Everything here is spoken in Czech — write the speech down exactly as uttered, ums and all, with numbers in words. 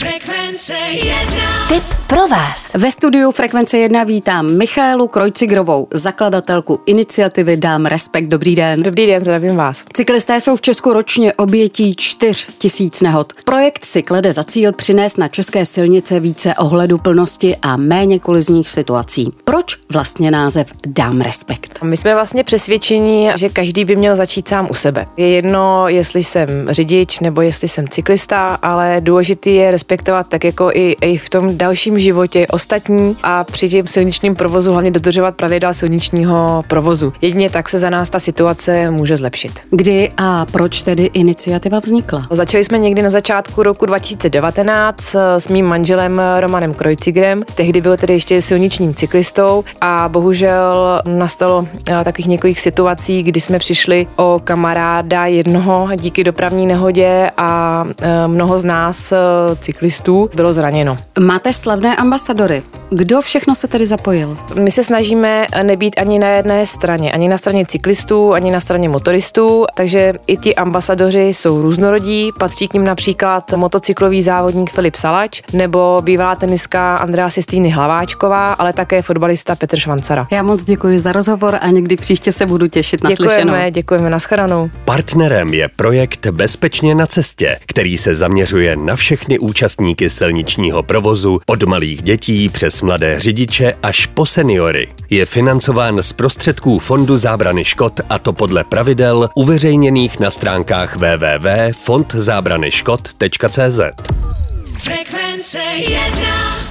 Frekvence jedna. Tip pro vás. Ve studiu Frekvence jedna vítám Michaelu Krojcigrovou, zakladatelku iniciativy Dám respekt. Dobrý den. Dobrý den, zdravím vás. Cyklisté jsou v Česku ročně obětí čtyř tisíc nehod. Projekt si klade za cíl přinést na české silnice více ohleduplnosti a méně kolizních situací. Proč vlastně název Dám respekt? My jsme vlastně přesvědčeni, že každý by měl začít sám u sebe. Je jedno, jestli jsem řidič nebo jestli jsem cyklista, ale důležitý je respektovat tak jako i, i v tom dalším životě ostatní a při těm silničním provozu hlavně dodržovat pravidla silničního provozu. Jedině tak se za nás ta situace může zlepšit. Kdy a proč tedy iniciativa vznikla? Začali jsme někdy na začátku roku dva tisíce devatenáct s mým manželem Romanem Krojcigrem. Tehdy byl tedy ještě silničním cyklistou a bohužel nastalo takových několik situací, kdy jsme přišli o kamaráda jednoho díky dopravní nehodě a mnoho z nás cyklistů bylo zraněno. Máte slavné ambasadory. Kdo všechno se tedy zapojil? My se snažíme nebýt ani na jedné straně, ani na straně cyklistů, ani na straně motoristů, takže i ti ambasadoři jsou různorodí, patří k nim například motocyklový závodník Filip Salač nebo bývalá tenistka Andrea Sistýny Hlaváčková, ale také fotbalista Petr Švancara. Já moc děkuji za rozhovor a někdy příště se budu těšit na slyšenou. Děkujeme, děkujeme, nashledanou. Partnerem je projekt Bezpečně na cestě, který se zaměřuje na všechny účastníky silničního provozu od malých dětí přes mladé řidiče až po seniory. Je financován z prostředků Fondu zábrany škod, a to podle pravidel uveřejněných na stránkách w w w tečka fond zábrany škod tečka c z. Frekvence jedna.